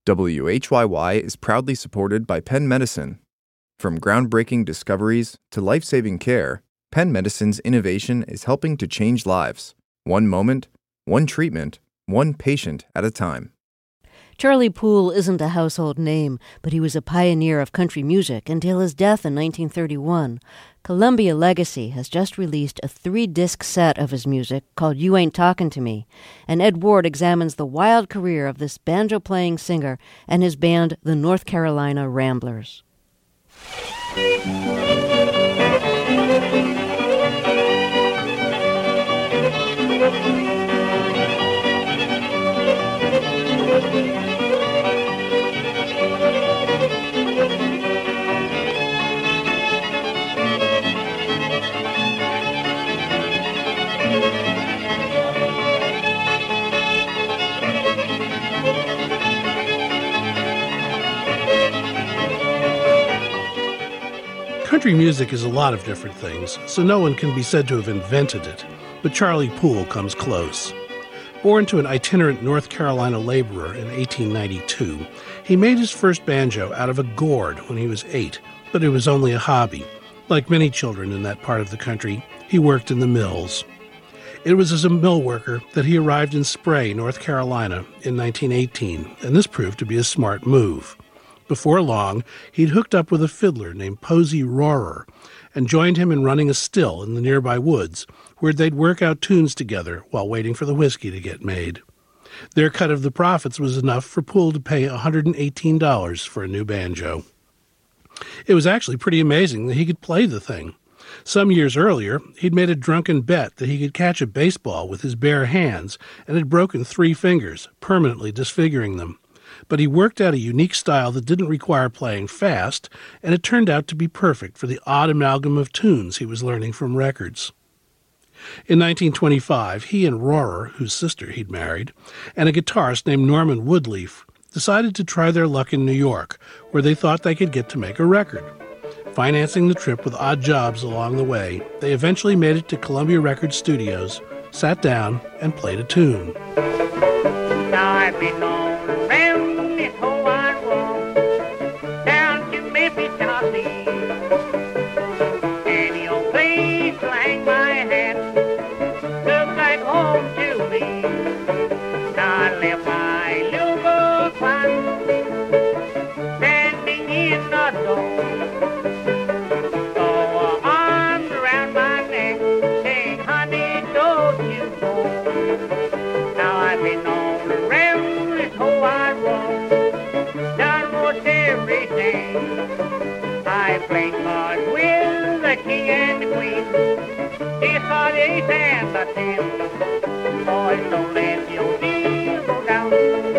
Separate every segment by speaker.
Speaker 1: WHYY is proudly supported by Penn Medicine. From groundbreaking discoveries to life-saving care, Penn Medicine's innovation is helping to change lives. One moment, one treatment, one patient at a time.
Speaker 2: Charlie Poole isn't a household name, but he was a pioneer of country music until his death in 1931. Columbia Legacy has just released a 3-disc set of his music called You Ain't Talkin' to Me, and Ed Ward examines the wild career of this banjo-playing singer and his band, the North Carolina Ramblers.
Speaker 3: Country music is a lot of different things, so no one can be said to have invented it, but Charlie Poole comes close. Born to an itinerant North Carolina laborer in 1892, he made his first banjo out of a gourd when he was 8, but it was only a hobby. Like many children in that part of the country, he worked in the mills. It was as a mill worker that he arrived in Spray, North Carolina in 1918, and this proved to be a smart move. Before long, he'd hooked up with a fiddler named Posey Rohrer and joined him in running a still in the nearby woods, where they'd work out tunes together while waiting for the whiskey to get made. Their cut of the profits was enough for Poole to pay $118 for a new banjo. It was actually pretty amazing that he could play the thing. Some years earlier, he'd made a drunken bet that he could catch a baseball with his bare hands and had broken 3 fingers, permanently disfiguring them. But he worked out a unique style that didn't require playing fast, and it turned out to be perfect for the odd amalgam of tunes he was learning from records. In 1925, he and Rohrer, whose sister he'd married, and a guitarist named Norman Woodleaf decided to try their luck in New York, where they thought they could get to make a record. Financing the trip with odd jobs along the way, they eventually made it to Columbia Records Studios, sat down, and played a tune.
Speaker 4: Now I've been on around this whole wide world, down to Memphis, Tennessee. Any old place to hang my hat looks like home to me. Now I left my little gold clock standing in the door. Oh, arms around my neck, saying, honey, don't you go. Now I've been on around this whole wide world, done most everything. I played cards with the king and the queen. It's for the 8 and the 10. Boys, don't let your deal go down.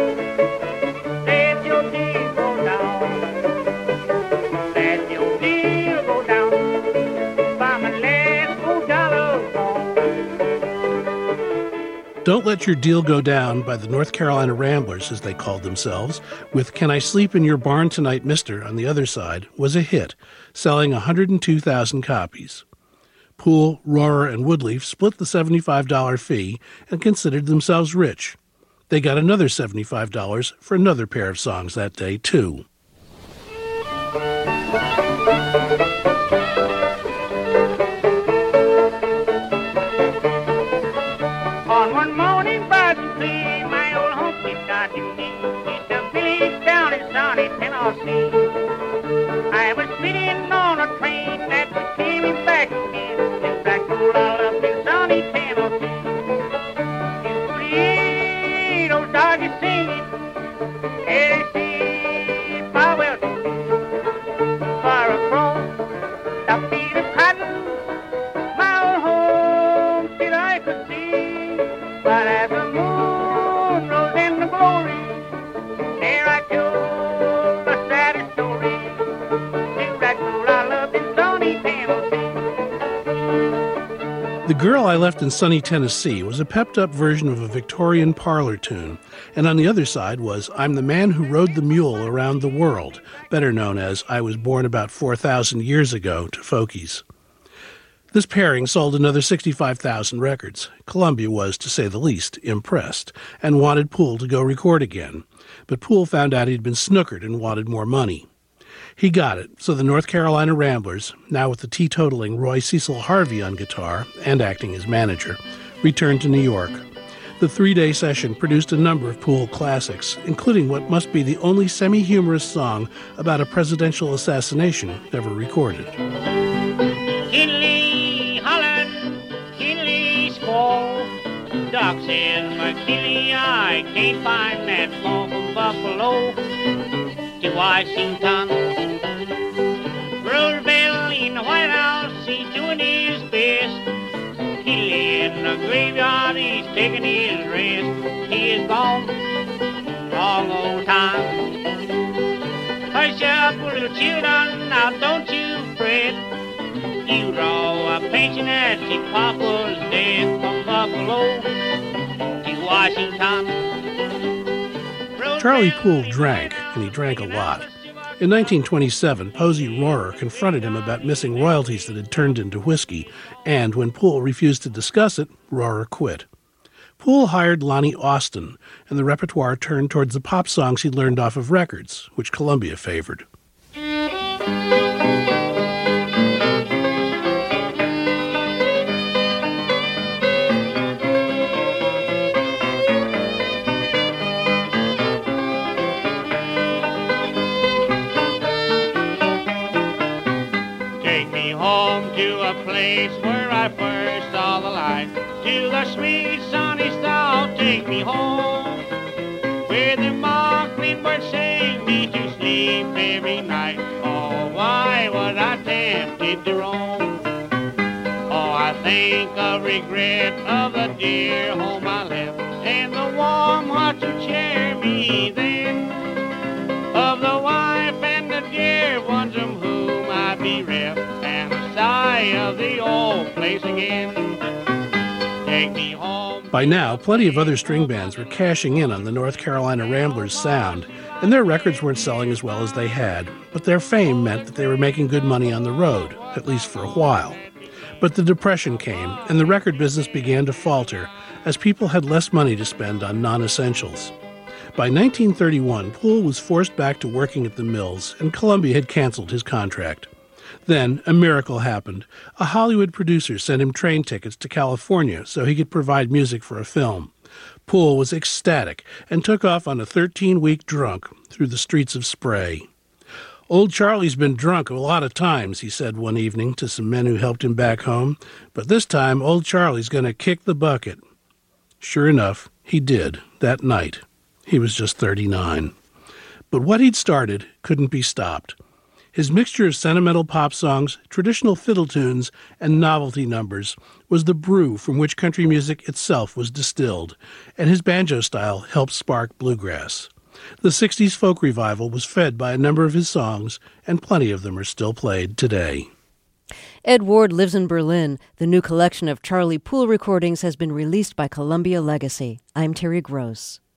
Speaker 4: Let your deal go down. Let your deal go down. From a last $4 phone.
Speaker 3: Don't Let Your Deal Go Down by the North Carolina Ramblers, as they called themselves, with Can I Sleep in Your Barn Tonight, Mister on the other side, was a hit, selling 102,000 copies. Poole, Rohrer, and Woodleaf split the $75 fee and considered themselves rich. They got another $75 for another pair of songs that day, too.
Speaker 4: On one morning, bright and clear, my old honky started me. It's a village down in sunny Tennessee. I was sitting on a train that was coming back again. It's that cool all up in sunny Tennessee. It's those doggies singing, hey, see, farewell to me. Far across the field of cotton, my old home still I could see. But as the moon rose in the glory, there I told the saddest story to that girl I loved in sunny Tennessee.
Speaker 3: The Girl I Left in Sunny Tennessee was a pepped-up version of a Victorian parlor tune, and on the other side was I'm the Man Who Rode the Mule Around the World, better known as I Was Born About 4,000 Years Ago to folkies. This pairing sold another 65,000 records. Columbia was, to say the least, impressed and wanted Poole to go record again. But Poole found out he'd been snookered and wanted more money. He got it, so the North Carolina Ramblers, now with the teetotaling Roy Cecil Harvey on guitar and acting as manager, returned to New York. The 3-day session produced a number of Poole classics, including what must be the only semi-humorous song about a presidential assassination ever recorded.
Speaker 4: Kinley, Holland, Kinley, Squall. Doc says, McKinley, I can't find that phone from Buffalo to Washington. Roosevelt in the White House, he's doing his best. Kinley in the graveyard, he's taking his rest. He is gone, long old time. Hush up, little children, now don't you fret. You draw a pension at your papa's death from Buffalo to Washington.
Speaker 3: Charlie Poole drank, and he drank a lot. In 1927, Posey Rohrer confronted him about missing royalties that had turned into whiskey, and when Poole refused to discuss it, Rohrer quit. Poole hired Lonnie Austin, and the repertoire turned towards the pop songs he'd learned off of records, which Columbia favored.
Speaker 4: Place where I first saw the light, to the sweet sunny south, take me home, where the mockingbird sang me to sleep every night. Oh, why was I tempted to roam? Oh, I think of regret of the dear home I left, and the warm heart to cheer me then, of the wife and the dear ones from whom I bereft, and the sigh of the old place again. Take me home.
Speaker 3: By now, plenty of other string bands were cashing in on the North Carolina Ramblers' sound, and their records weren't selling as well as they had, but their fame meant that they were making good money on the road, at least for a while. But the Depression came, and the record business began to falter, as people had less money to spend on non-essentials. By 1931, Poole was forced back to working at the mills, and Columbia had canceled his contract. Then, a miracle happened. A Hollywood producer sent him train tickets to California so he could provide music for a film. Poole was ecstatic and took off on a 13-week drunk through the streets of Spray. "Old Charlie's been drunk a lot of times," he said one evening to some men who helped him back home, "but this time old Charlie's going to kick the bucket." Sure enough, he did, that night. He was just 39. But what he'd started couldn't be stopped. His mixture of sentimental pop songs, traditional fiddle tunes, and novelty numbers was the brew from which country music itself was distilled, and his banjo style helped spark bluegrass. The 60s folk revival was fed by a number of his songs, and plenty of them are still played today.
Speaker 2: Ed Ward lives in Berlin. The new collection of Charlie Poole recordings has been released by Columbia Legacy. I'm Terry Gross.